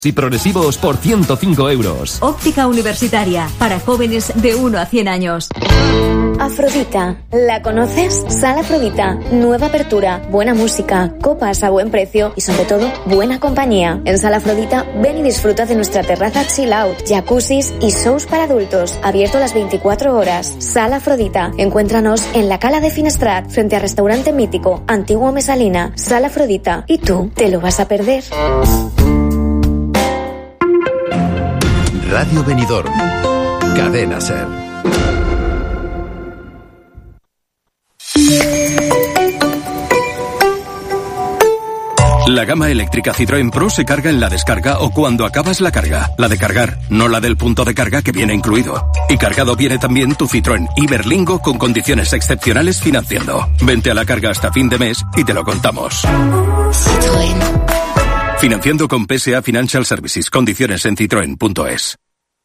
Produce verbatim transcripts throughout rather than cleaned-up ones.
y progresivos por ciento cinco euros. Óptica Universitaria, para jóvenes de uno a cien años. Afrodita, ¿la conoces? Sala Afrodita, nueva apertura, buena música, copas a buen precio y sobre todo buena compañía. En Sala Afrodita ven y disfruta de nuestra terraza chill out, jacuzzis y shows para adultos, abierto las veinticuatro horas. Sala Afrodita, encuéntranos en la Cala de Finestrat, frente al restaurante mítico Antiguo Mesalina. Sala Afrodita, ¿y tú te lo vas a perder? Radio Benidorm, Cadena Ser. La gama eléctrica Citroën Pro se carga en la descarga o cuando acabas la carga. La de cargar, no la del punto de carga que viene incluido. Y cargado viene también tu Citroën Iberlingo con condiciones excepcionales financiando. Vente a la carga hasta fin de mes y te lo contamos. Citroën. Financiando con P S A Financial Services. Condiciones en citroen punto es.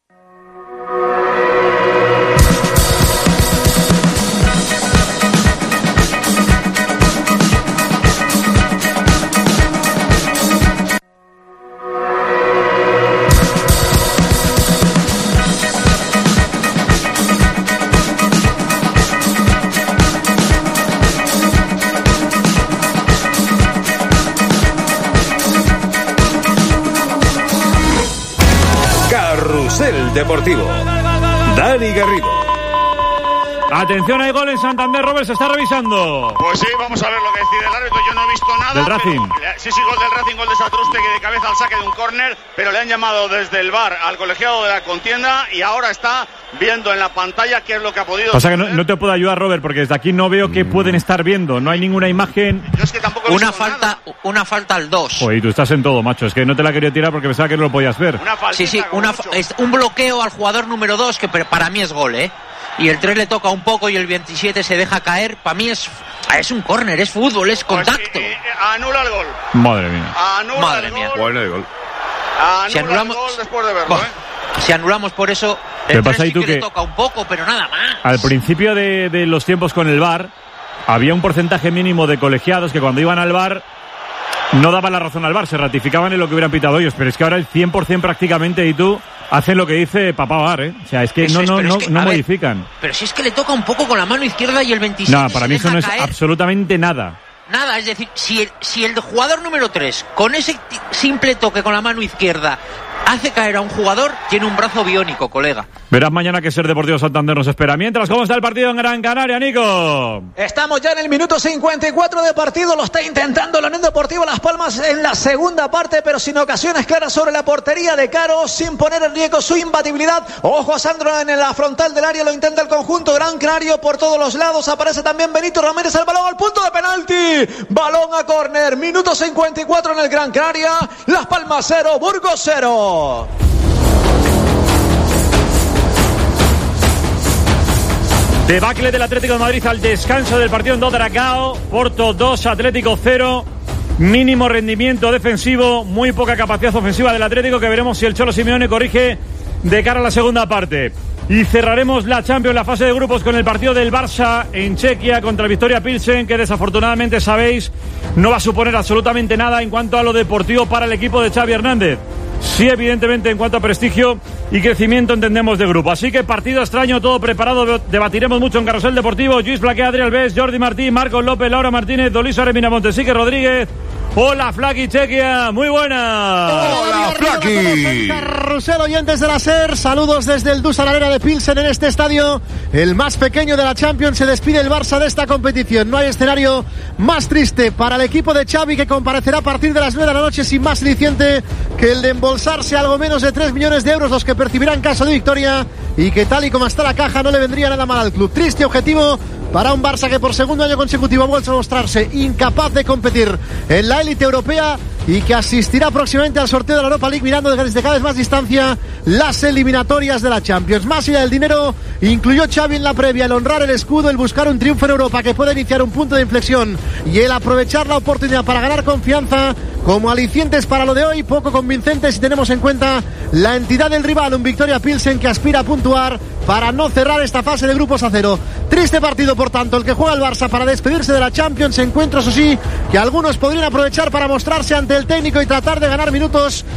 Deportivo. Dani Garrido. Atención, hay gol en Santander. Robert se está revisando. Pues sí, vamos a ver lo que decide el árbitro. Yo no he visto nada. Del Racing. Pero, sí, sí, gol del Racing, gol de Satrústegui de cabeza al saque de un córner, pero le han llamado desde el V A R al colegiado de la contienda y ahora está viendo en la pantalla qué es lo que ha podido. O sea que no, no te puedo ayudar, Robert, porque desde aquí no veo qué pueden estar viendo. No hay ninguna imagen. Yo es que tampoco he una visto falta, nada. una falta al dos. Oye, tú estás en todo, macho. Es que no te la quería tirar porque pensaba que no lo podías ver. Una faltita, Sí, sí, una, es un bloqueo al jugador número dos que para mí es gol, ¿eh? Y el tres le toca un poco y el veintisiete se deja caer. Para mí es es un córner, es fútbol, es contacto. Pues, eh, eh, anula el gol. Madre mía. Anula Madre el mía. gol. Bueno, el gol. Anula Si anulamos- el gol después de verlo, Bah, ¿eh? Si anulamos por eso, ¿Qué el pasa tres ahí sí tú que que- le toca un poco, pero nada más. Al principio de, de los tiempos con el V A R, había un porcentaje mínimo de colegiados que cuando iban al V A R no daban la razón al V A R, se ratificaban en lo que hubieran pitado ellos. Pero es que ahora el cien por ciento prácticamente, y tú, hacen lo que dice papá V A R, ¿eh? O sea, es que Eso no, es, no, pero no, es que, no a ver, modifican. Pero si es que le toca un poco con la mano izquierda y el veintisiete No, para se mí eso deja no es caer. absolutamente nada. Nada, es decir, si el, si el jugador número tres, con ese t- simple toque con la mano izquierda, hace caer a un jugador, tiene un brazo biónico, colega. Verás mañana que Ser Deportivo Santander nos espera. Mientras, ¿cómo está el partido en Gran Canaria, Nico? Estamos ya en el minuto cincuenta y cuatro de partido, lo está intentando la Unión Deportiva Las Palmas en la segunda parte, pero sin ocasiones claras sobre la portería de Caro, sin poner en riesgo su imbatibilidad. Ojo a Sandro en la frontal del área, lo intenta el conjunto Gran Canario por todos los lados, aparece también Benito Ramírez, el balón al punto de penalti, balón a córner, minuto cincuenta y cuatro en el Gran Canaria, Las Palmas cero, Burgos cero. Debacle del Atlético de Madrid al descanso del partido en Dodragao. Porto dos, Atlético cero. Mínimo rendimiento defensivo, muy poca capacidad ofensiva del Atlético, que veremos si el Cholo Simeone corrige de cara a la segunda parte. Y cerraremos la Champions, la fase de grupos, con el partido del Barça en Chequia contra el Victoria Pilsen, que desafortunadamente, sabéis, no va a suponer absolutamente nada en cuanto a lo deportivo para el equipo de Xavi Hernández. Sí, evidentemente, en cuanto a prestigio y crecimiento, entendemos, de grupo. Así que partido extraño, todo preparado. Debatiremos mucho en Carrusel Deportivo. Luis Blaqué, Adrián Alves, Jordi Martín, Marcos López, Laura Martínez, Dolisa Remina Montesique Rodríguez. Hola, Flaqui Chequia, muy buena. Hola, Flaqui. Carrusel, oyentes de la SER, saludos desde el Dusan Arena de Pilsen. En este estadio, el más pequeño de la Champions, se despide el Barça de esta competición. No hay escenario más triste para el equipo de Xavi, que comparecerá a partir de las nueve de la noche sin más aliciente que el de embolsarse algo menos de tres millones de euros, los que percibirá en caso de victoria, y que tal y como está la caja no le vendría nada mal al club. Triste objetivo para un Barça que por segundo año consecutivo ha vuelto a mostrarse incapaz de competir en la élite europea y que asistirá próximamente al sorteo de la Europa League, mirando desde cada vez más distancia las eliminatorias de la Champions. Más allá del dinero, incluyó Xavi en la previa el honrar el escudo, el buscar un triunfo en Europa que pueda iniciar un punto de inflexión y el aprovechar la oportunidad para ganar confianza como alicientes para lo de hoy, poco convincentes si tenemos en cuenta la entidad del rival, un Victoria Pilsen que aspira a puntuar para no cerrar esta fase de grupos a cero. Triste partido, por tanto, el que juega el Barça para despedirse de la Champions. Encuentros, eso sí, que algunos podrían aprovechar para mostrarse ante el técnico y tratar de ganar minutos